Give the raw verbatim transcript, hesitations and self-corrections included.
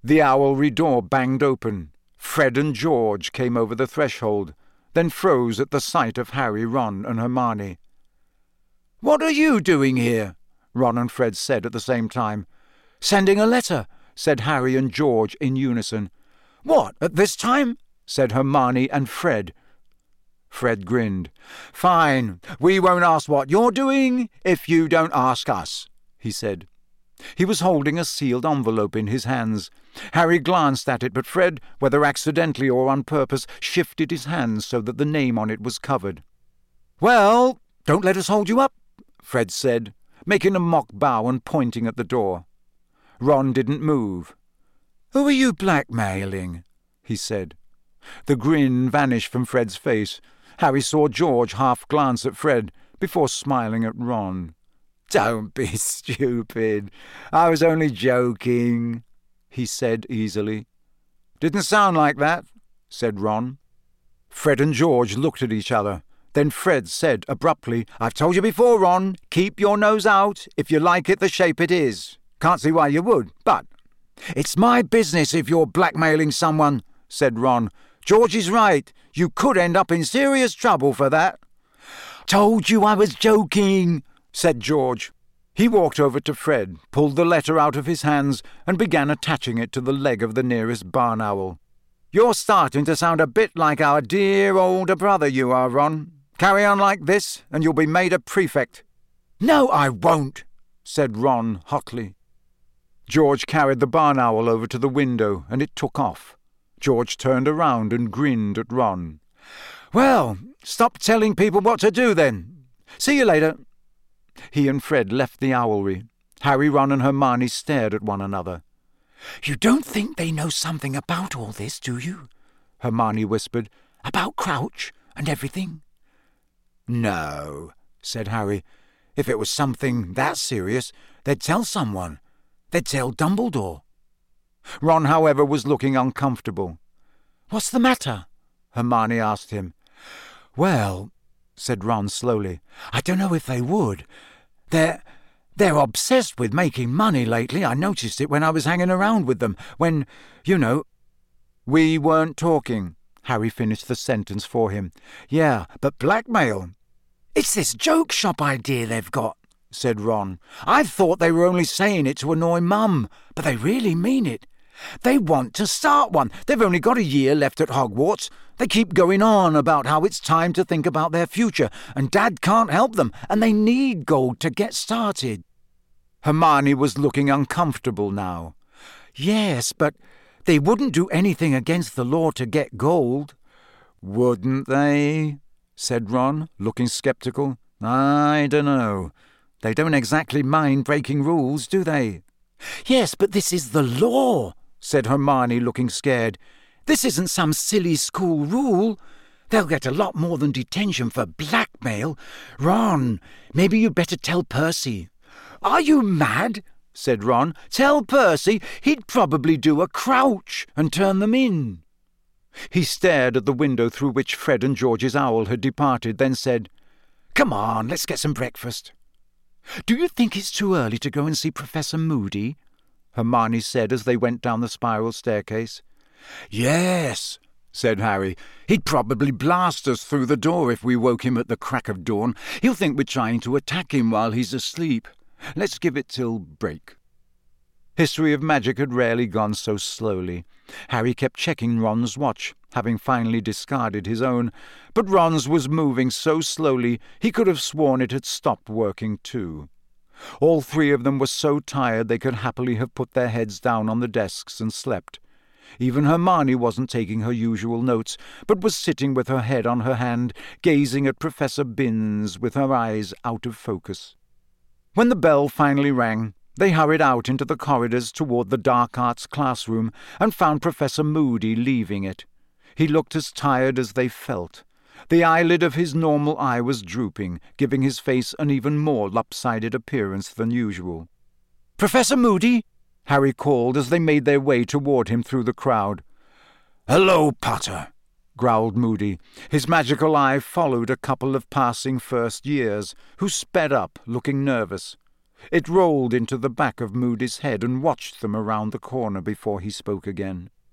The owlry door banged open. Fred and George came over the threshold, then froze at the sight of Harry, Ron and Hermione. "What are you doing here?" Ron and Fred said at the same time. "Sending a letter," said Harry and George in unison. "What, at this time?" said Hermione and Fred. Fred grinned. "Fine, we won't ask what you're doing if you don't ask us," he said. He was holding a sealed envelope in his hands. Harry glanced at it, but Fred, whether accidentally or on purpose, shifted his hands so that the name on it was covered. "Well, don't let us hold you up," Fred said, making a mock bow and pointing at the door. Ron didn't move. "Who are you blackmailing?" he said. The grin vanished from Fred's face. Harry saw George half glance at Fred before smiling at Ron. "Don't be stupid. I was only joking," he said easily. "Didn't sound like that," said Ron. Fred and George looked at each other. Then Fred said abruptly, "I've told you before, Ron, keep your nose out if you like it the shape it is. Can't see why you would, but—" "It's my business if you're blackmailing someone," said Ron. "George is right. You could end up in serious trouble for that." "Told you I was joking," said George. He walked over to Fred, pulled the letter out of his hands, and began attaching it to the leg of the nearest barn owl. "You're starting to sound a bit like our dear older brother, you are, Ron. Carry on like this, and you'll be made a prefect." "No, I won't," said Ron hotly. George carried the barn owl over to the window, and it took off. George turned around and grinned at Ron. "Well, stop telling people what to do, then. See you later." He and Fred left the owlry. Harry, Ron and Hermione stared at one another. "You don't think they know something about all this, do you?" Hermione whispered. "About Crouch and everything?" "No," said Harry. "If it was something that serious, they'd tell someone. They'd tell Dumbledore." Ron, however, was looking uncomfortable. "What's the matter?" Hermione asked him. "Well," said Ron slowly, "I don't know if they would. They're... they're obsessed with making money lately. I noticed it when I was hanging around with them. When, you know—" "We weren't talking," Harry finished the sentence for him. "Yeah, but blackmail—" "It's this joke shop idea they've got," said Ron. "I thought they were only saying it to annoy Mum, but they really mean it. They want to start one. They've only got a year left at Hogwarts. They keep going on about how it's time to think about their future, and Dad can't help them, and they need gold to get started." Hermione was looking uncomfortable now. "Yes, but they wouldn't do anything against the law to get gold." "Wouldn't they?" said Ron, looking sceptical. "I dunno. They don't exactly mind breaking rules, do they?" "Yes, but this is the law," said Hermione, looking scared. "This isn't some silly school rule. They'll get a lot more than detention for blackmail. Ron, maybe you'd better tell Percy." "Are you mad?" said Ron. "Tell Percy? He'd probably do a Crouch and turn them in." He stared at the window through which Fred and George's owl had departed, then said, "Come on, let's get some breakfast." "Do you think it's too early to go and see Professor Moody?" Hermione said as they went down the spiral staircase. "Yes," said Harry. "He'd probably blast us through the door if we woke him at the crack of dawn. He'll think we're trying to attack him while he's asleep. Let's give it till break." History of Magic had rarely gone so slowly. Harry kept checking Ron's watch, having finally discarded his own, but Ron's was moving so slowly he could have sworn it had stopped working too. All three of them were so tired they could happily have put their heads down on the desks and slept. Even Hermione wasn't taking her usual notes, but was sitting with her head on her hand, gazing at Professor Binns with her eyes out of focus. When the bell finally rang, they hurried out into the corridors toward the dark arts classroom and found Professor Moody leaving it. He looked as tired as they felt. The eyelid of his normal eye was drooping, giving his face an even more lopsided appearance than usual. "Professor Moody!" Harry called as they made their way toward him through the crowd. "Hello, Potter," growled Moody. His magical eye followed a couple of passing first years, who sped up, looking nervous. It rolled into the back of Moody's head and watched them around the corner before he spoke again.